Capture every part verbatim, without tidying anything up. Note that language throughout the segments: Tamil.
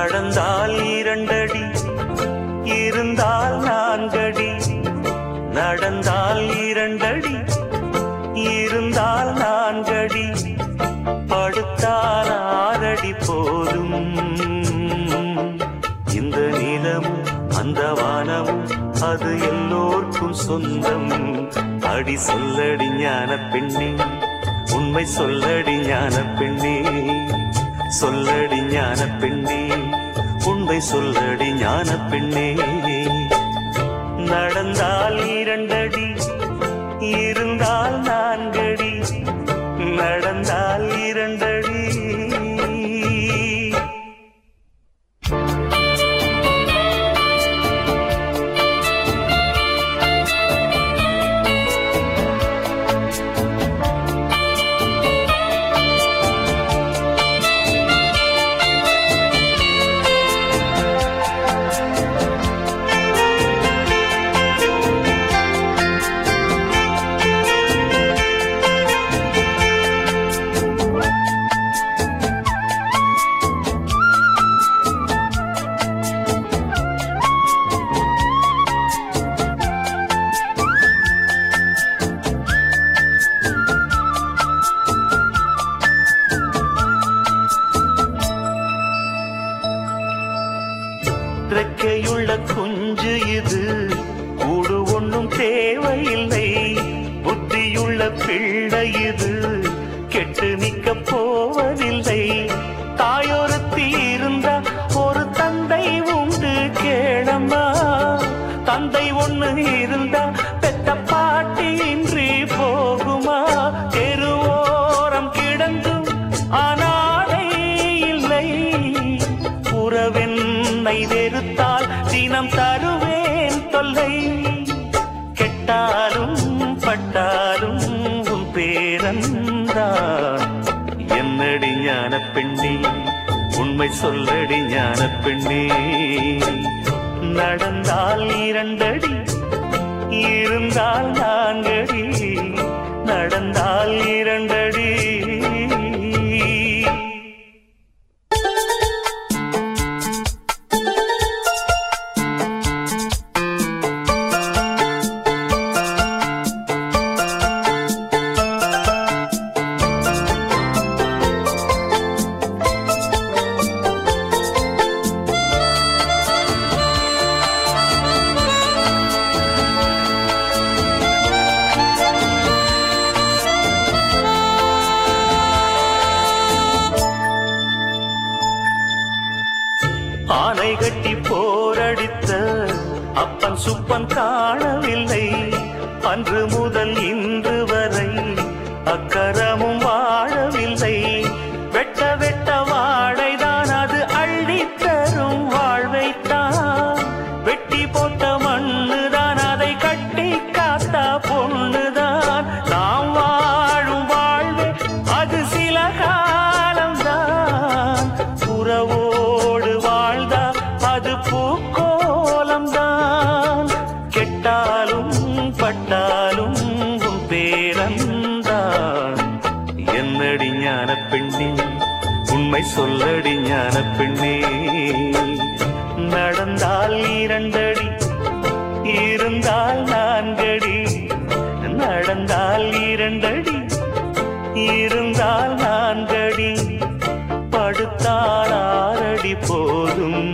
நடந்தால் இரண்டடி, இருந்தால் நான்கடி. நடந்தால் இரண்டடி, இருந்தால் நான்கடி. படுத்தால் ஆறடி போதும். இந்த நிலமும் அந்த வானமும் அது எல்லோர்க்கும் சொந்தம். அடி சொல்லடி ஞான பெண்ணே, உண்மை சொல்லடி ஞான பெண்ணே. சொல்லடி ஞான பெண்ணே, உண்மை சொல்லடி ஞான பெண்ணே. நடந்தால் இரண்டடி, இருந்தால் நான்கடி. நடந்தால் இரண்டடி. ரெக்கையுள்ள குஞ்சு இது, கூடு ஒன்றும் தேவையில்லை. புத்தியுள்ள பிள்ளை இது, கெட்டு நிற்க போவதில்லை. தாயொருத்தி இருந்தா ஒரு தந்தை உண்டு கேளம்மா. தந்தை ஒண்ணு இருந்தா பெத்த பாட்டி இன்றி போகுமா? தெருவோரம் கிடந்தும் ஆனாடை இல்லை. உறவென்னை வெறுத்தால் தினம் தருவேன் தொல்லை. கெட்டாலும் பட்டாலும் உன் பேரன்தான். என்னடி ஞான பெண்ணே, உண்மை சொல்லடி ஞான பெண்ணே. நடந்தால் இரண்டடி, இருந்தால் நான்கடி. நடந்தால் இரண்டடி. ஆனை கட்டி போரடித்த அப்பன் சுப்பன் காணவில்லை. அன்று முதல் இன்று வரை அக்கரமும் வாழவில்லை. வெட்ட வெட்ட வாழைதான் அது அள்ளித்தரும் வாழ்வைத்தான். வெட்டி போட்ட மண்ணுதான் அதை கட்டி காத்தா பொண்ணுதான். நாம் வாழும் வாழ்வே அது சில காலம்தான். உறவோடு வாழ்ந்தா அது பூக்கோலம்தான். கெட்டாலும் பட்டாலும் உன் பேரன்தான். என்னடி ஞான பெண்ணே, உண்மை சொல்லடி ஞான பெண்ணே. நடந்தால் இரண்டடி, இருந்தால் நான்கடி. நடந்தால் இரண்டடி, இருந்தால் நான்கடி. படுத்தால் ஆறடி போதும்.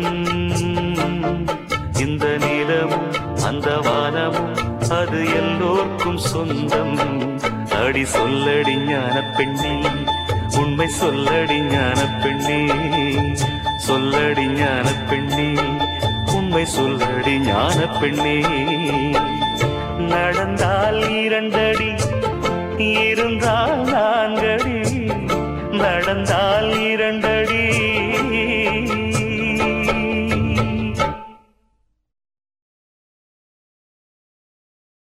இந்த நிலமும் அந்த வானமும் அது எல்லோர்க்கும் சொந்தம். அடி சொல்லடி ஞான பெண்ணே, உண்மை சொல்லடி ஞான பெண்ணே. சொல்லடி ஞான பெண்ணே, உண்மை சொல்லடி ஞான பெண்ணே. நடந்தால் இரண்டடி, இருந்தால் நான்கடி. நடந்தால் இரண்டடி.